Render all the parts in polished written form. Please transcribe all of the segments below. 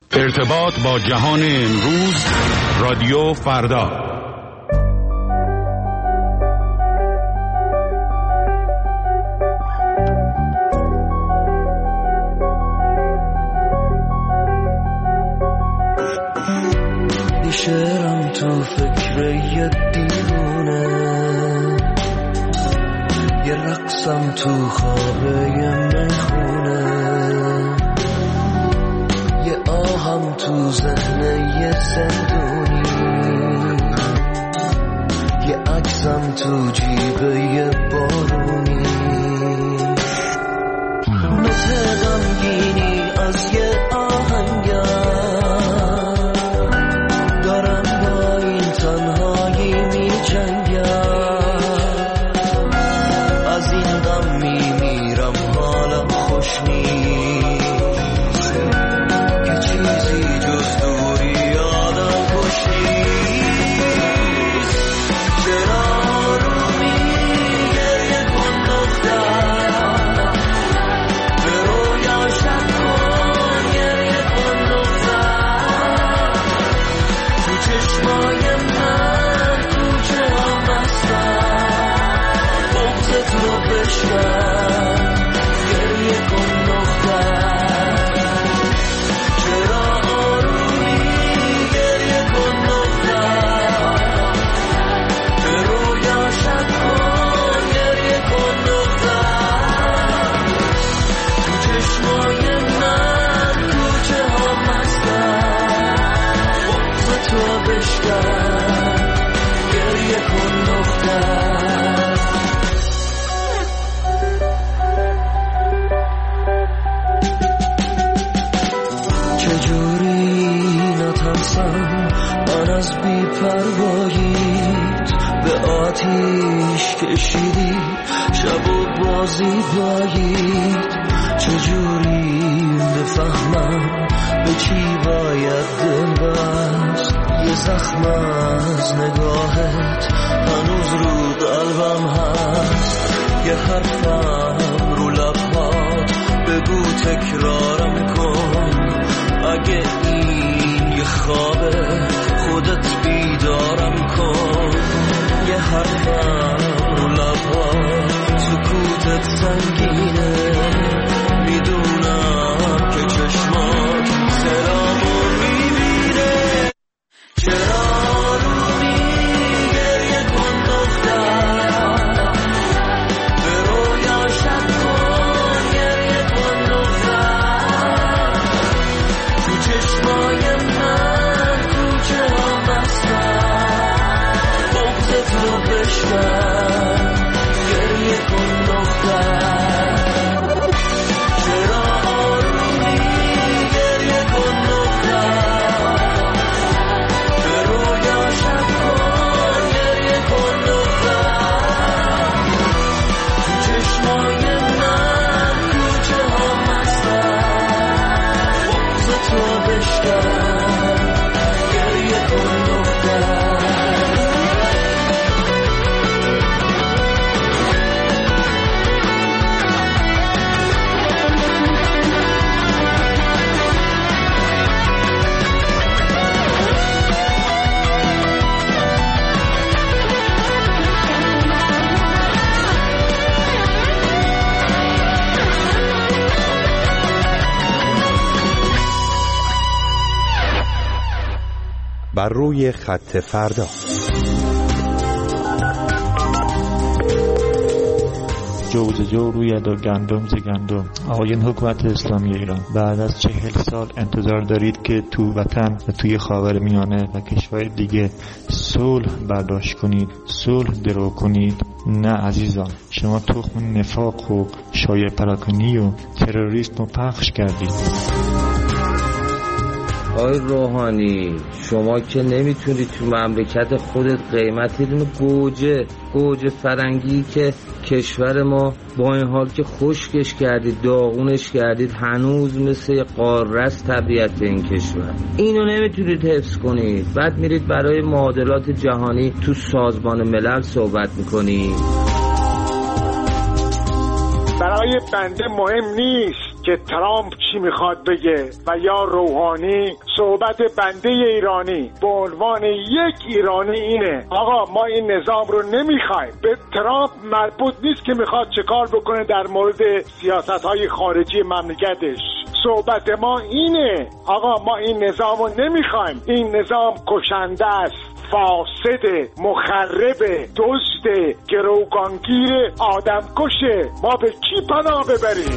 ارتباط با جهان امروز، رادیو فردا. شعرم تو فکر یه دیوونه، یه رقصم تو خواب یه میخونه، یه آهم تو ذهن یه زندونی، یه عکسم تو جیب یه بارونی، مثل غمگینی از یه آهنگر دارم با این تنهایی می جنگم، از این غم می میرم حالم خوش نیست، که چیزی جز دوری آدم خوش نیست. چرا آرومی گریه کن دختر، به رویا شب کن گریه کن دختر، تو چشمای من کوچه ها مستم، بغض تو بشکن گریه کن دختر. چرا آرومی گریه کن دختر، به رویا شب کن گریه کن دختر، تو چشمای من کوچه ها مستم، بغض تو بشکن گریه کن دختر. چجوری نترسم من از بی‌پرواییت، به آتیش کشیدی شب و بازی بایید، چجوری بفهمم به چی باید دل بست، یه زخم از نگاهت هنوز رو قلبم هست، یه حرفم رو لبهات بگو تکرارم کن، اگه این یه خوابه خودت بیدارم کن، یه حرفم رو لبهات سکوتت سنگینه، میدونم که چشمات سلامو میبینه. چرا آرومی گریه کن دختر، به رویا شب کن گریه کن دختر، تو چشمای من کوچه ها مستم، بغض تو بشکن گریه کن دختر. چرا آرومی گریه کن دختر، به رویا شب کن گریه کن دختر، تو چشمای من کوچه ها مستم، بغض تو بشکن گریه کن دختر. بر روی خط فردا. جو ز جو روید و گندم ز گندم. آقایان حکومت اسلامی ایران، بعد از 40 سال انتظار دارید که تو وطن و توی خاورمیانه و کشور دیگه صلح برداشت کنید، صلح درو کنید؟ نه عزیزان، شما تخم نفاق و شایع پراکنی و تروریسم رو پخش کردید. آقای روحانی، شما که نمیتونی تو مملکت خودت قیمتی دونه گوجه فرنگی که کشور ما با این حال که خشکش کردید، داغونش کردید، هنوز مثل قاره است طبیعت این کشور، اینو نمیتونید حفظ کنید. بعد میرید برای معادلات جهانی تو سازمان ملل صحبت میکنید. برای بنده مهم نیست که ترامپ چی میخواد بگه و یا روحانی، صحبت بنده ایرانی به عنوان یک ایرانی اینه آقا ما این نظام رو نمیخوایم. به ترامپ مربوط نیست که میخواد چه کار بکنه در مورد سیاست‌های خارجی مملکتش. صحبت ما اینه آقا ما این نظام رو نمیخوایم. این نظام کشنده است، فاسد، مخرب، دزد، گروگانگیر، آدم کشه. ما به کی پناه ببریم؟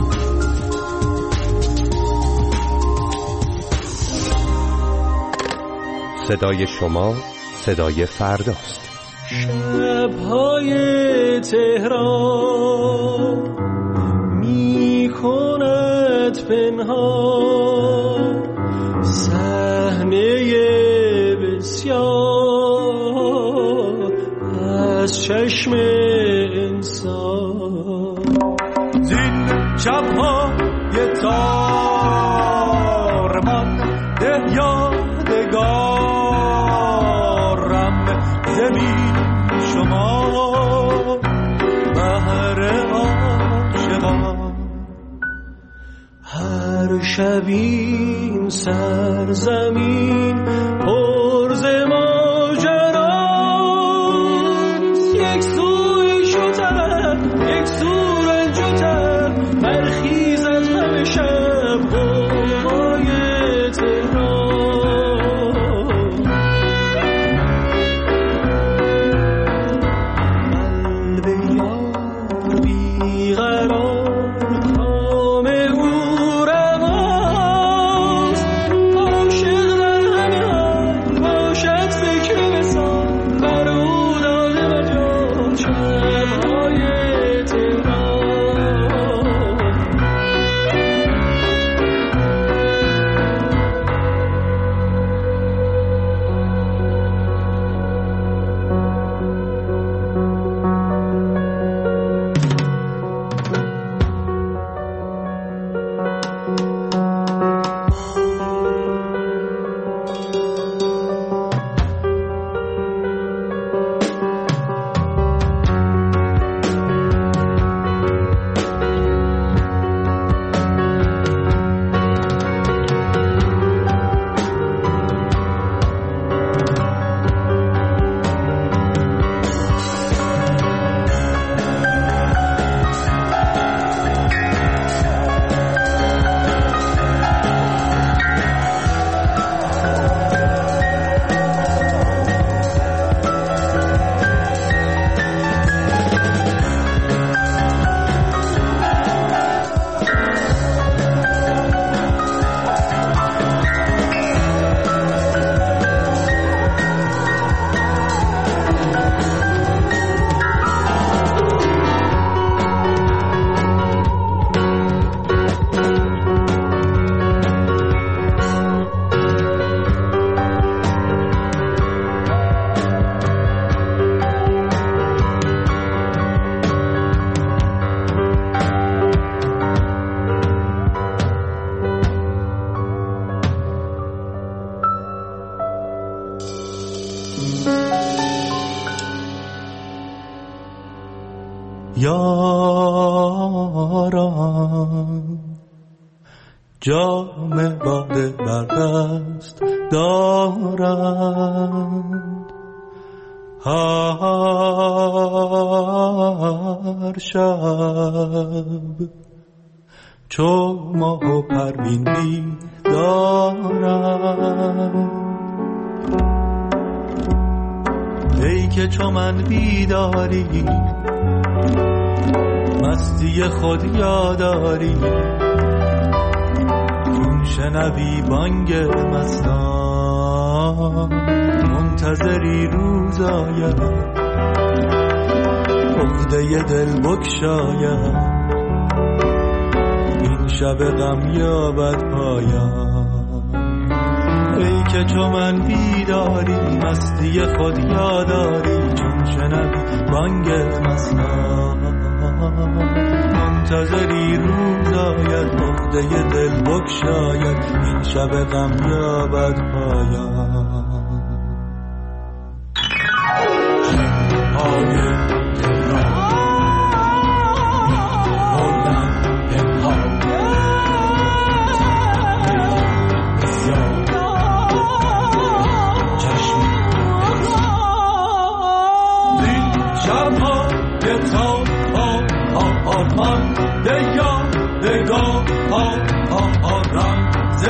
صدای شما صدای فرداست. شب‌های تهران می‌کند پنهان صحنه بسیار از چشم انسان. زین شب‌های تار من ده یادگارم زمین شما بهر عاشقان. هر شبین سرزمین پر ز ماجراست، یک سوی شتر یک سو رنجتر برخیز از همه شب غوغای تهران. قلب یار بیقرار کام او رواست، عاشق در همه حال باشد فکر وصال بر او داده و جان شب‌های تهران. یاران جام باده بر دست دارند، هر شب چو ماه و پروین بیدارند. ای که چو من بیداری مستی خود یاداری، چون شنوی بانگ مستان منتظری روز آید، عقده دل بگشاید، این شب غم یابد پایان. ای که چو من بیداری مستی خود یاداری، چون شنوی بانگ مستان منتظری روز آید، عقده دل بگشاید، این شب غم یابد پایان. شب‌های تهران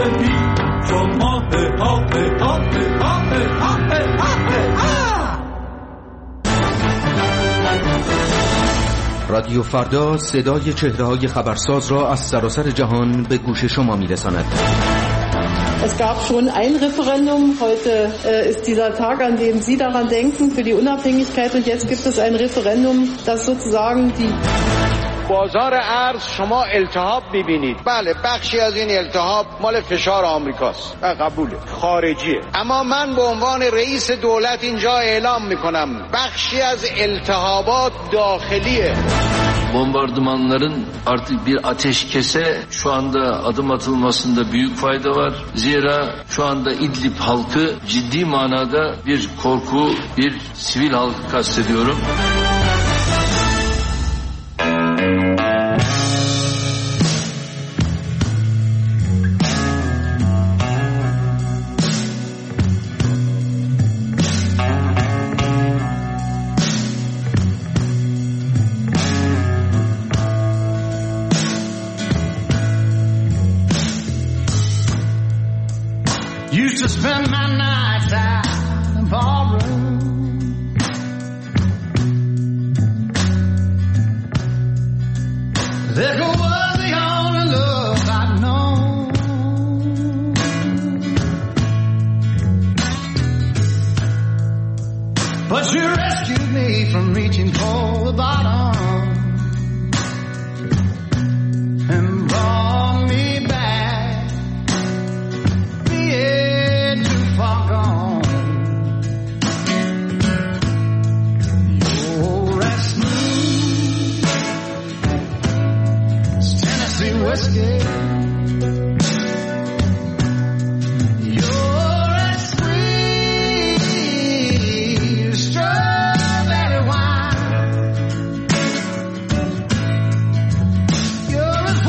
رادیو فردا صدای چهره‌های خبرساز را از سراسر جهان به گوش شما می‌رساند. Es gab schon ein Referendum, heute ist dieser Tag, an dem Sie daran denken, für die Unabhängigkeit, und jetzt gibt es ein Referendum, das sozusagen die بازار ارز شما التهاب می‌بینید. بله، بخشی از این التهاب مال فشار آمریکاست. قبوله. خارجیه. اما من به عنوان رئیس دولت اینجا اعلام می‌کنم بخشی از التهابات داخلیه. Bombardımanların artık bir ateşkese şu anda adım atılmasında büyük fayda var. Zira şu anda İdlib halkı ciddi manada bir korku, bir sivil halkı kastediyorum. Used to spend my nights out in ballroom. There was the only love I'd known. But you rescued me from reaching for the bottom and brought me back. Far gone. You're as smooth as Tennessee whiskey. You're as sweet as strawberry wine. You're as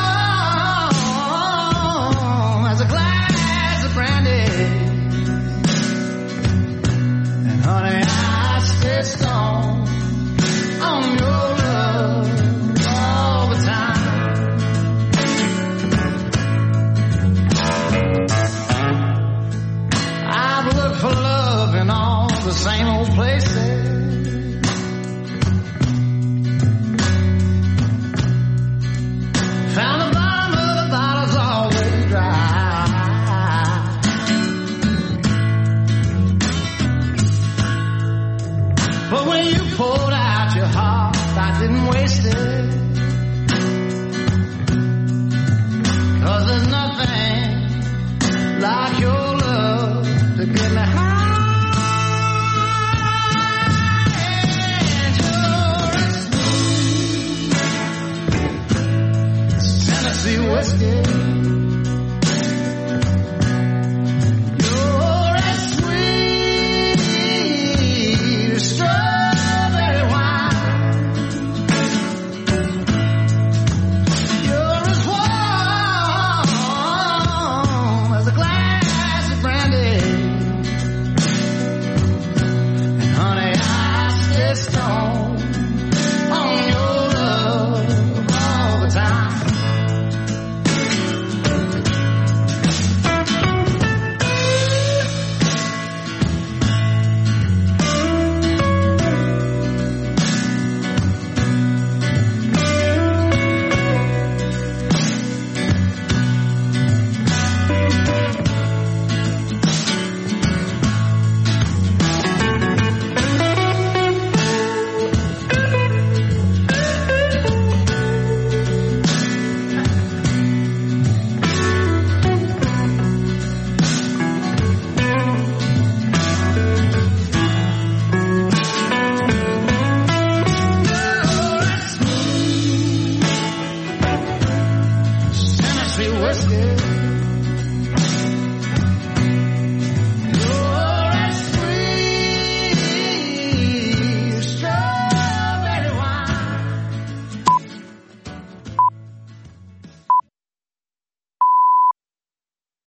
warm as a glass of brandy. Honey, I stay strong on your love all the time. I've looked for love in all the same old places. Found the bottom of the bottle's always dry. But when you poured out your heart, I didn't waste it.